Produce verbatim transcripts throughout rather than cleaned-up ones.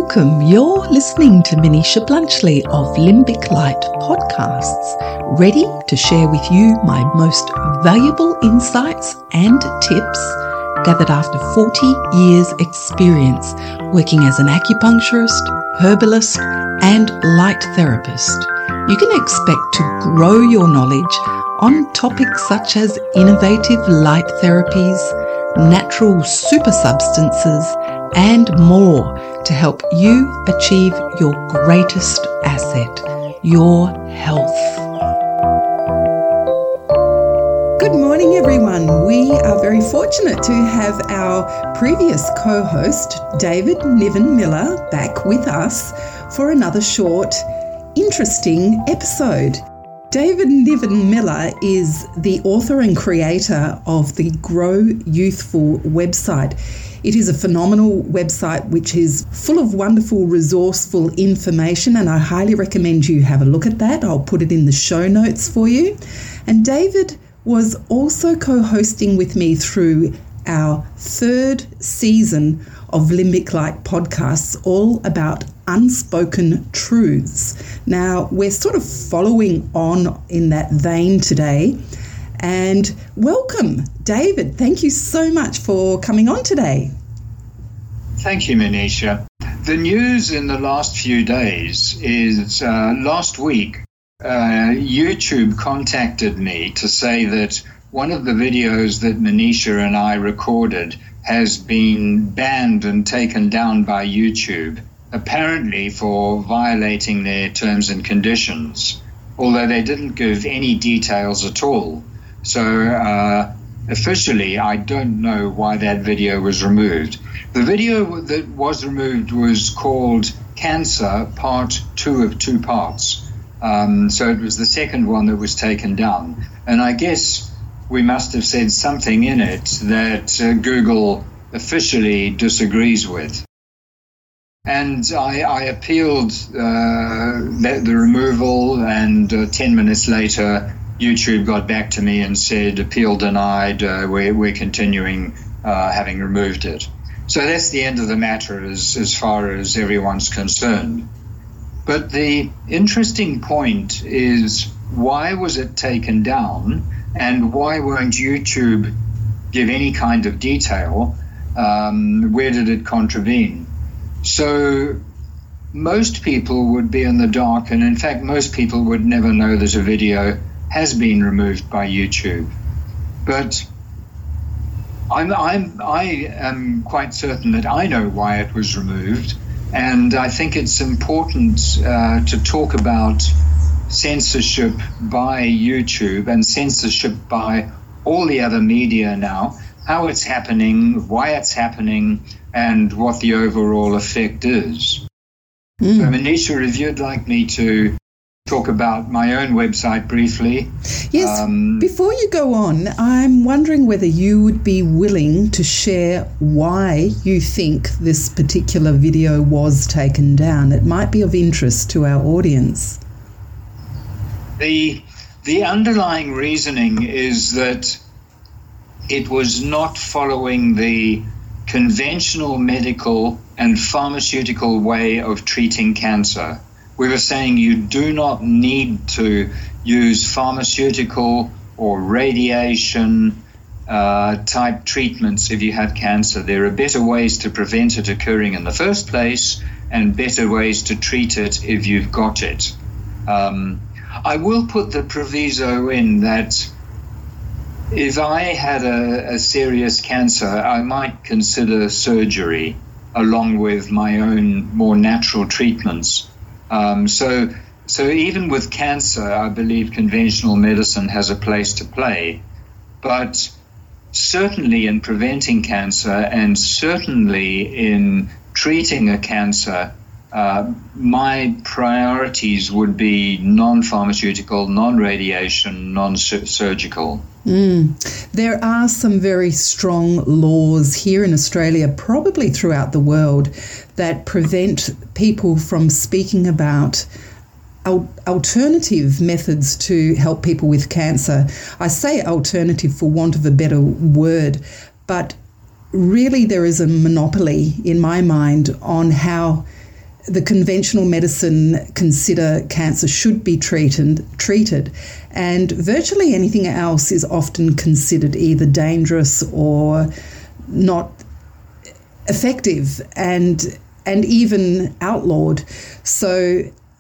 Welcome. You're listening to Manisha Blunchley of Limbic Light Podcasts, ready to share with you my most valuable insights and tips gathered after forty years experience working as an acupuncturist, herbalist, and light therapist. You can expect to grow your knowledge on topics such as innovative light therapies, natural super substances, and more to help you achieve your greatest asset, your health. Good morning, everyone. We are very fortunate to have our previous co-host, David Niven Miller, back with us for another short, interesting episode. David Niven Miller is the author and creator of the Grow Youthful website. It is a phenomenal website which is full of wonderful, resourceful information, and I highly recommend you have a look at that. I'll put it in the show notes for you. And David was also co-hosting with me through our third season of Limbic Light podcasts, all about unspoken truths. Now, we're sort of following on in that vein today. And welcome, David. Thank you so much for coming on today. Thank you, Manisha. The news in the last few days is uh, last week, uh, YouTube contacted me to say that one of the videos that Manisha and I recorded has been banned and taken down by YouTube, apparently for violating their terms and conditions, although they didn't give any details at all. So uh, officially, I don't know why that video was removed. The video that was removed was called Cancer Part Two of Two Parts. Um, so it was the second one that was taken down. And I guess we must have said something in it that uh, Google officially disagrees with. And I, I appealed uh, the, the removal, and uh, ten minutes later, YouTube got back to me and said, appeal denied, uh, we're, we're continuing uh, having removed it. So that's the end of the matter as, as far as everyone's concerned. But the interesting point is, why was it taken down, and why won't YouTube give any kind of detail? Um, where did it contravene? So most people would be in the dark, and in fact most people would never know that a video has been removed by YouTube. But I'm, I'm, I am quite certain that I know why it was removed, and I think it's important uh, to talk about censorship by YouTube and censorship by all the other media now, how it's happening, why it's happening, and what the overall effect is. Mm. So Manisha, if you'd like me to talk about my own website briefly. Yes, um, before you go on, I'm wondering whether you would be willing to share why you think this particular video was taken down. It might be of interest to our audience. The, the underlying reasoning is that it was not following the conventional medical and pharmaceutical way of treating cancer. We were saying you do not need to use pharmaceutical or radiation uh, type treatments if you have cancer. There are better ways to prevent it occurring in the first place, and better ways to treat it if you've got it. Um, I will put the proviso in that if I had a, a serious cancer, I might consider surgery along with my own more natural treatments. Um, so, so even with cancer, I believe conventional medicine has a place to play. But certainly in preventing cancer, and certainly in treating a cancer, uh, my priorities would be non-pharmaceutical, non-radiation, non-surgical. Mm. There are some very strong laws here in Australia, probably throughout the world, that prevent people from speaking about al- alternative methods to help people with cancer. I say alternative for want of a better word, but really there is a monopoly in my mind on how the conventional medicine consider cancer should be treated, treated, and virtually anything else is often considered either dangerous or not effective and and even outlawed. So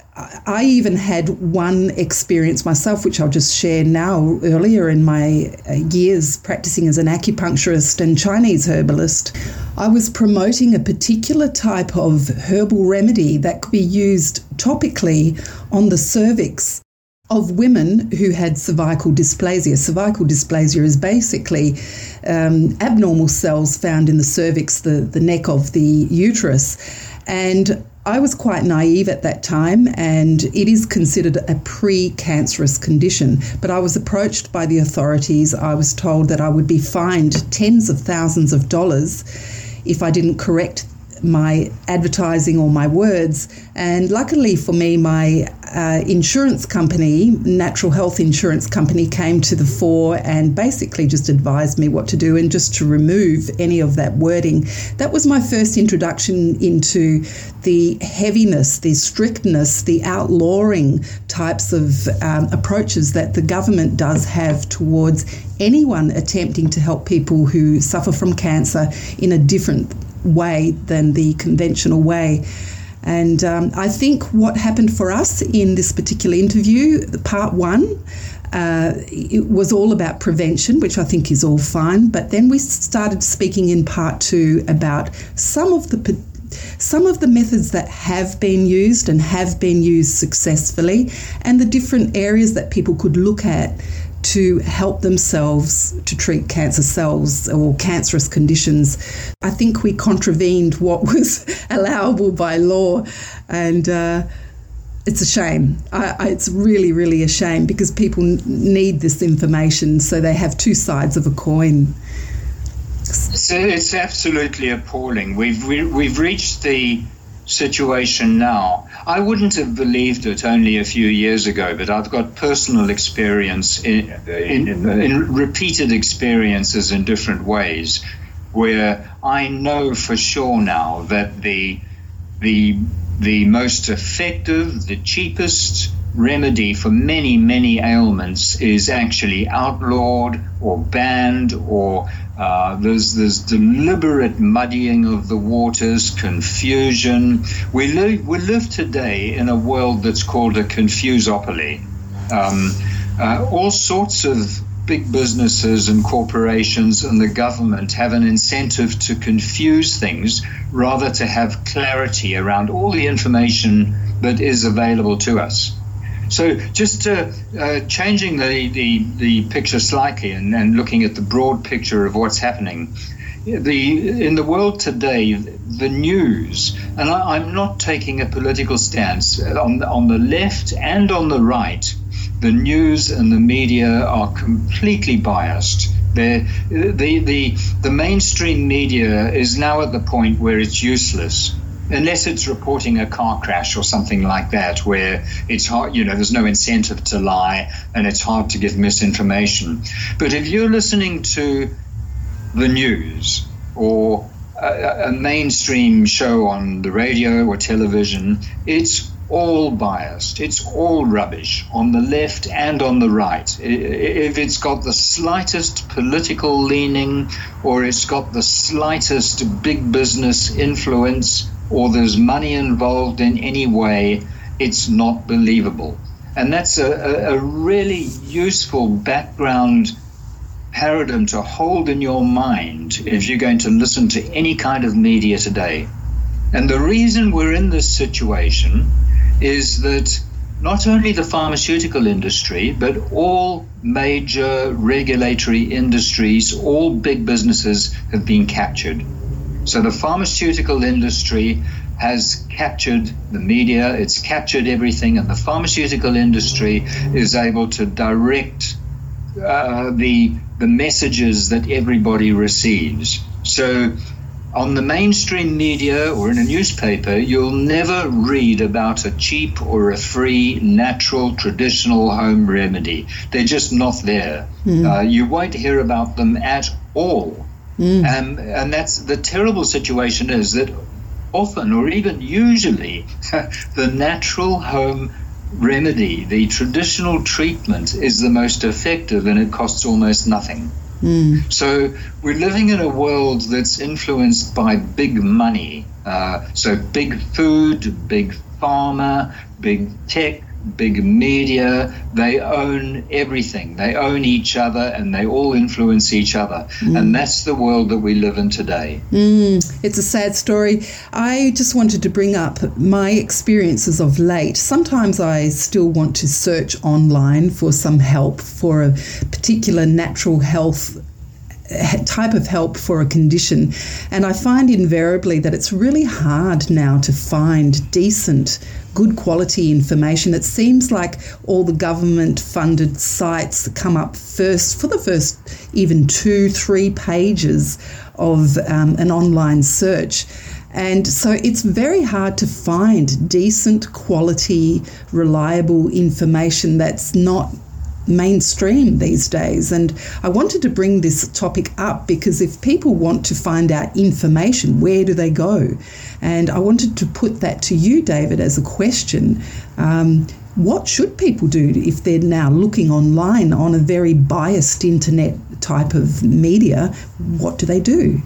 I even had one experience myself, which I'll just share now, earlier in my years practicing as an acupuncturist and Chinese herbalist. I was promoting a particular type of herbal remedy that could be used topically on the cervix of women who had cervical dysplasia. Cervical dysplasia is basically um, abnormal cells found in the cervix, the, the neck of the uterus. And I was quite naive at that time, and it is considered a pre-cancerous condition. But I was approached by the authorities. I was told that I would be fined tens of thousands of dollars if I didn't correct my advertising or my words. And luckily for me, my uh, insurance company, Natural Health Insurance Company, came to the fore and basically just advised me what to do and just to remove any of that wording. That was my first introduction into the heaviness, the strictness, the outlawing types of um, approaches that the government does have towards anyone attempting to help people who suffer from cancer in a different way than the conventional way. And um, I think what happened for us in this particular interview, part one, uh, it was all about prevention, which I think is all fine. But then we started speaking in part two about some of the some of the methods that have been used and have been used successfully, and the different areas that people could look at to help themselves to treat cancer cells or cancerous conditions. I think we contravened what was allowable by law, and uh, it's a shame. I, I, it's really, really a shame, because people n- need this information, so they have two sides of a coin. It's, it's absolutely appalling. We've we, we've reached the situation now. I wouldn't have believed it only a few years ago, but I've got personal experience in, in, in repeated experiences in different ways, where I know for sure now that the the the most effective, the cheapest remedy for many, many ailments is actually outlawed or banned, or uh, there's there's deliberate muddying of the waters, confusion. We live we live today in a world that's called a confusopoly. Um, uh, all sorts of big businesses and corporations and the government have an incentive to confuse things rather to have clarity around all the information that is available to us. So just uh, uh, changing the, the, the picture slightly and, and looking at the broad picture of what's happening, the in the world today, the news, and I, I'm not taking a political stance, on, on the left and on the right, the news and the media are completely biased. They're, the, the, the mainstream media is now at the point where it's useless, unless it's reporting a car crash or something like that, where it's hard, you know, there's no incentive to lie and it's hard to give misinformation. But if you're listening to the news or a, a mainstream show on the radio or television, it's all biased. It's all rubbish on the left and on the right. If it's got the slightest political leaning, or it's got the slightest big business influence, or there's money involved in any way, it's not believable. And that's a, a, a really useful background paradigm to hold in your mind if you're going to listen to any kind of media today. And the reason we're in this situation is that not only the pharmaceutical industry, but all major regulatory industries, all big businesses have been captured. So the pharmaceutical industry has captured the media, it's captured everything, and the pharmaceutical industry is able to direct uh, the, the messages that everybody receives. So on the mainstream media or in a newspaper, you'll never read about a cheap or a free, natural, traditional home remedy. They're just not there. Mm. Uh, you won't hear about them at all. Mm. Um, and that's the terrible situation, is that often or even usually the natural home remedy, the traditional treatment, is the most effective, and it costs almost nothing. Mm. So we're living in a world that's influenced by big money. Uh, so big food, big pharma, big tech, big media, they own everything. They own each other, and they all influence each other. Mm. And that's the world that we live in today. Mm. It's a sad story. I just wanted to bring up my experiences of late. Sometimes I still want to search online for some help for a particular natural health type of help for a condition, and I find invariably that it's really hard now to find decent, good quality information. It seems like all the government funded sites come up first for the first even two, three pages of um, an online search. And so it's very hard to find decent, quality, reliable information that's not mainstream these days. And I wanted to bring this topic up because if people want to find out information, where do they go? And I wanted to put that to you, David, as a question. Um, what should people do if they're now looking online on a very biased internet type of media? What do they do?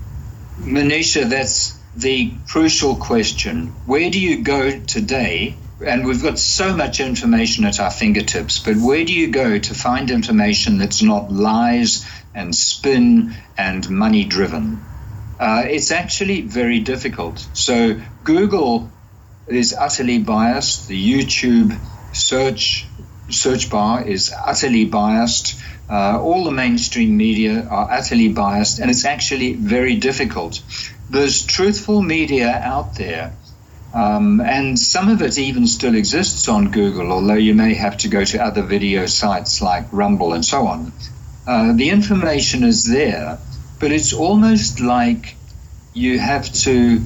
Manisha, that's the crucial question. Where do you go today? And we've got so much information at our fingertips, but where do you go to find information that's not lies and spin and money driven? Uh, it's actually very difficult. So Google is utterly biased. The YouTube search search bar is utterly biased. Uh, all the mainstream media are utterly biased, and it's actually very difficult. There's truthful media out there. Um, and some of it even still exists on Google, although you may have to go to other video sites like Rumble and so on. Uh, the information is there, but it's almost like you have to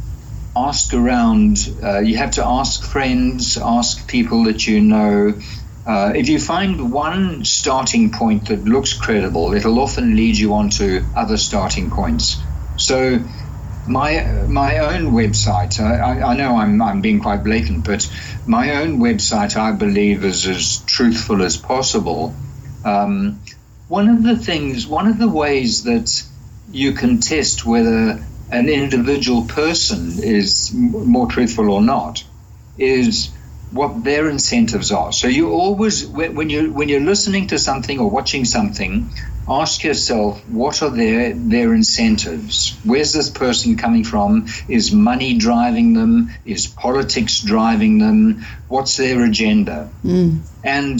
ask around, uh, you have to ask friends, ask people that you know. Uh, if you find one starting point that looks credible, it'll often lead you on to other starting points. So My my own website, I, I know I'm I'm being quite blatant, but my own website, I believe, is as truthful as possible. Um, one of the things, one of the ways that you can test whether an individual person is more truthful or not is what their incentives are. So you always, when you when you're listening to something or watching something, ask yourself, what are their their incentives? Where's this person coming from? Is money driving them? Is politics driving them? What's their agenda? Mm. And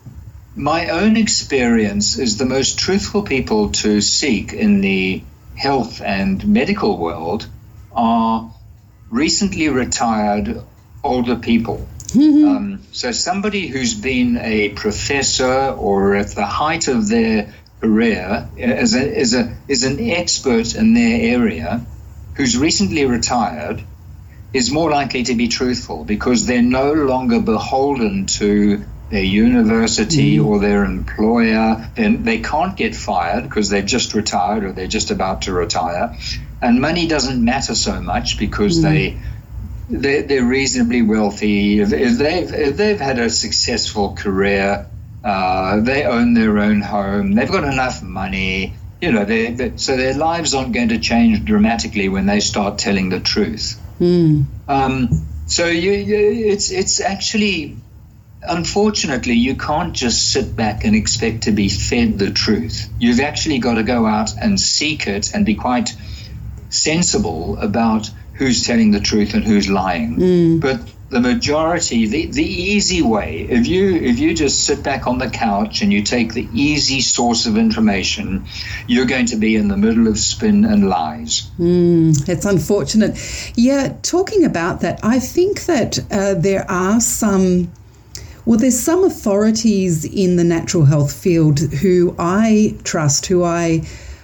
my own experience is the most truthful people to seek in the health and medical world are recently retired older people. Mm-hmm. Um, so somebody who's been a professor or at the height of their career as a, as a, is an expert in their area who's recently retired is more likely to be truthful because they're no longer beholden to their university mm. or their employer. Then they can't get fired because they've just retired or they're just about to retire. And money doesn't matter so much because mm. they, they're, they're reasonably wealthy. If, if, they've, if they've had a successful career, uh, they own their own home, they've got enough money, you know, they, they, so their lives aren't going to change dramatically when they start telling the truth. Mm. Um, so you, you, it's it's actually, unfortunately, you can't just sit back and expect to be fed the truth. You've actually got to go out and seek it and be quite sensible about who's telling the truth and who's lying. Mm. But the majority, the, the easy way, if you if you just sit back on the couch and you take the easy source of information, you're going to be in the middle of spin and lies. Mm, it's unfortunate. Yeah, talking about that, I think that uh, there are some, well, there's some authorities in the natural health field who I trust, who I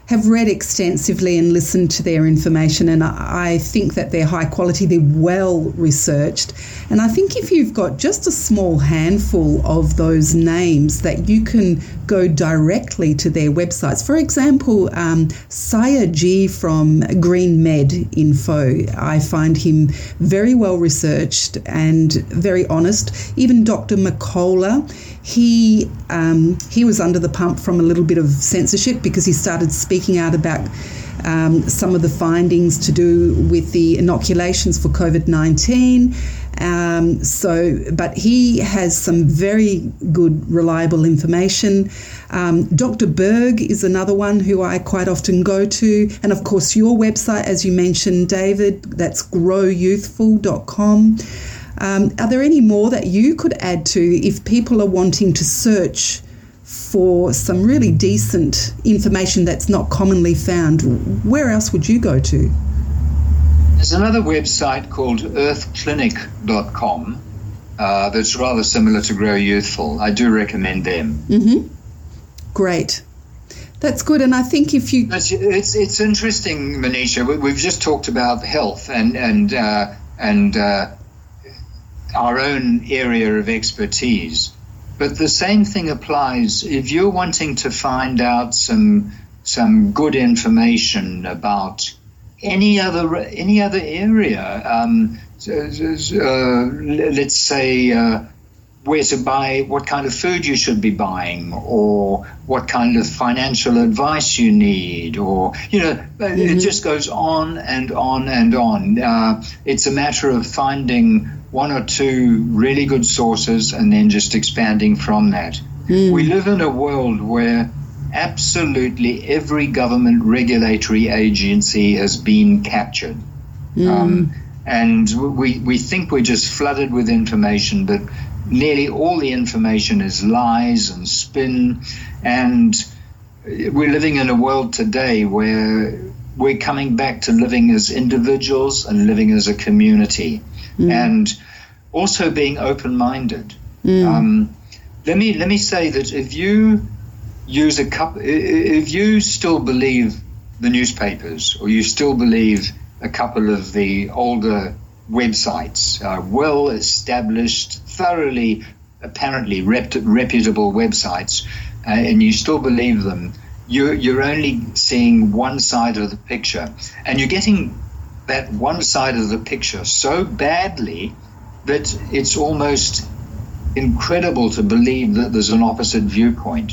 have read extensively and listened to their information, and I think that they're high quality, they're well researched. And I think if you've got just a small handful of those names, that you can go directly to their websites. For example, um, Saya G from Green Med Info, I find him very well researched and very honest. Even Doctor McCullough, he um, he was under the pump from a little bit of censorship because he started speaking out about um, some of the findings to do with the inoculations for COVID nineteen. Um, so, but he has some very good, reliable information. Um, Doctor Berg is another one who I quite often go to. And of course, your website, as you mentioned, David, that's grow youthful dot com. Um, are there any more that you could add to if people are wanting to search for some really decent information that's not commonly found? Where else would you go to? There's another website called earth clinic dot com uh, that's rather similar to Grow Youthful. I do recommend them. Mm-hmm. Great. That's good. And I think if you... It's it's, it's interesting, Manisha. We, we've just talked about health and, and, uh, and uh, our own area of expertise. But the same thing applies if you're wanting to find out some some good information about any other any other area. Um, uh, let's say uh, where to buy, what kind of food you should be buying, or what kind of financial advice you need, or you know, mm-hmm. It just goes on and on and on. Uh, it's a matter of finding one or two really good sources and then just expanding from that. Mm. We live in a world where absolutely every government regulatory agency has been captured. Mm. Um, and we, we think we're just flooded with information, but nearly all the information is lies and spin. And we're living in a world today where we're coming back to living as individuals and living as a community. Mm. And also being open-minded. Mm. Um, let me let me say that if you use a couple, if you still believe the newspapers, or you still believe a couple of the older websites, uh, well-established, thoroughly, apparently rep- reputable websites, uh, and you still believe them, you're you're only seeing one side of the picture, and you're getting that one side of the picture so badly that it's almost incredible to believe that there's an opposite viewpoint.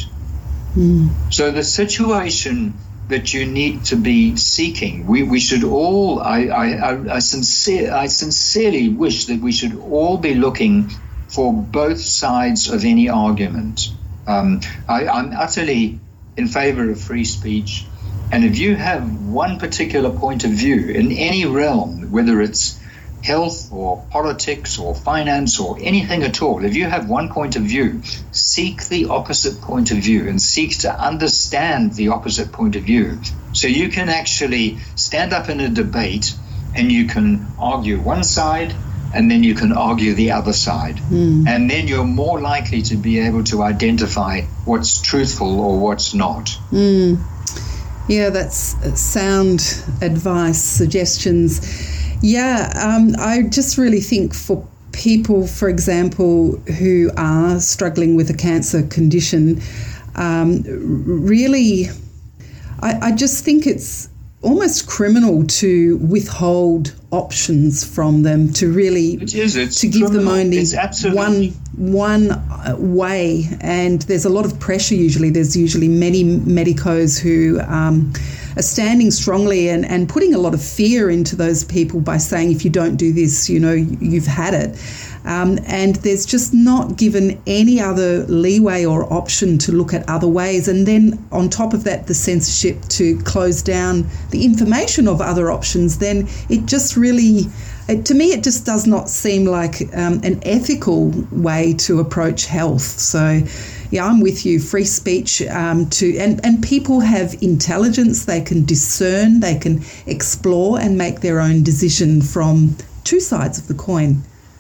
Mm. So the situation that you need to be seeking, we, we should all, I, I, I, sincere, I sincerely wish that we should all be looking for both sides of any argument. Um, I, I'm utterly in favor of free speech. And if you have one particular point of view in any realm, whether it's health or politics or finance or anything at all, if you have one point of view, seek the opposite point of view and seek to understand the opposite point of view. So you can actually stand up in a debate and you can argue one side and then you can argue the other side. Mm. And then you're more likely to be able to identify what's truthful or what's not. Mm. Yeah, that's sound advice, suggestions. Yeah, um, I just really think for people, for example, who are struggling with a cancer condition, um, really, I, I just think it's almost criminal to withhold options from them, to really it is, it's to give criminal. them only it's one one way. And there's a lot of pressure usually. There's usually many medicos who um, are standing strongly and, and putting a lot of fear into those people by saying, if you don't do this, you know, you've had it. Um, and there's just not given any other leeway or option to look at other ways. And then on top of that, the censorship to close down the information of other options, then it just really, it, to me, it just does not seem like um, an ethical way to approach health. So, yeah, I'm with you. Free speech um, to and, and people have intelligence. They can discern, they can explore and make their own decision from two sides of the coin.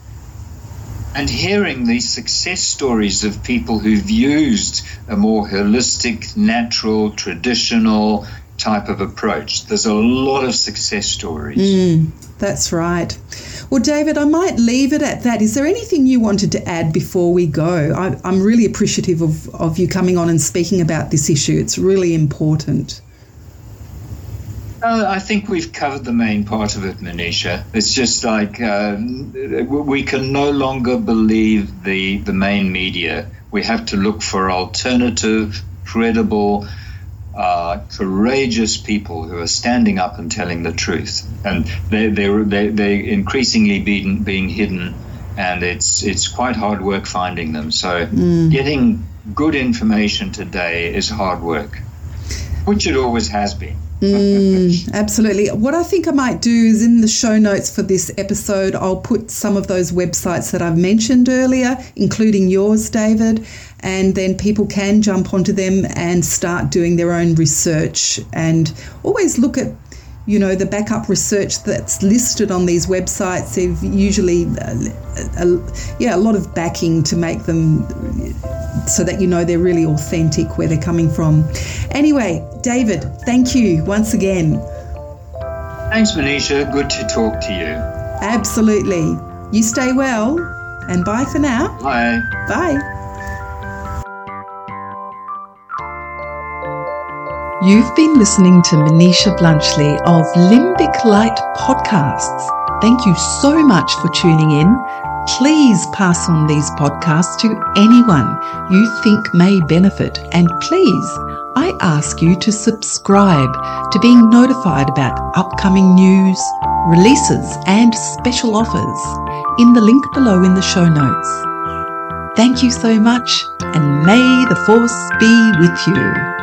And hearing these success stories of people who've used a more holistic, natural, traditional, type of approach. There's a lot of success stories. Mm, that's right. Well, David, I might leave it at that. Is there anything you wanted to add before we go? I, I'm really appreciative of, of you coming on and speaking about this issue. It's really important. Uh, I think we've covered the main part of it, Manisha. It's just like uh, we can no longer believe the, the main media. We have to look for alternative, credible, uh, courageous people who are standing up and telling the truth. And they're, they're, they're, they're increasingly being, being hidden, and it's, it's quite hard work finding them. So mm. getting good information today is hard work, which it always has been. Mm, absolutely. What I think I might do is in the show notes for this episode, I'll put some of those websites that I've mentioned earlier, including yours, David, and then people can jump onto them and start doing their own research, and always look at, you know, the backup research that's listed on these websites. They've usually, uh, a, yeah, a lot of backing to make them so that you know they're really authentic where they're coming from. Anyway, David, thank you once again. Thanks, Manisha. Good to talk to you. Absolutely. You stay well, and bye for now. Bye. Bye. You've been listening to Manisha Blunchley of Limbic Light Podcasts. Thank you so much for tuning in. Please pass on these podcasts to anyone you think may benefit, and please, I ask you to subscribe to being notified about upcoming news, releases and special offers in the link below in the show notes. Thank you so much, and may the force be with you.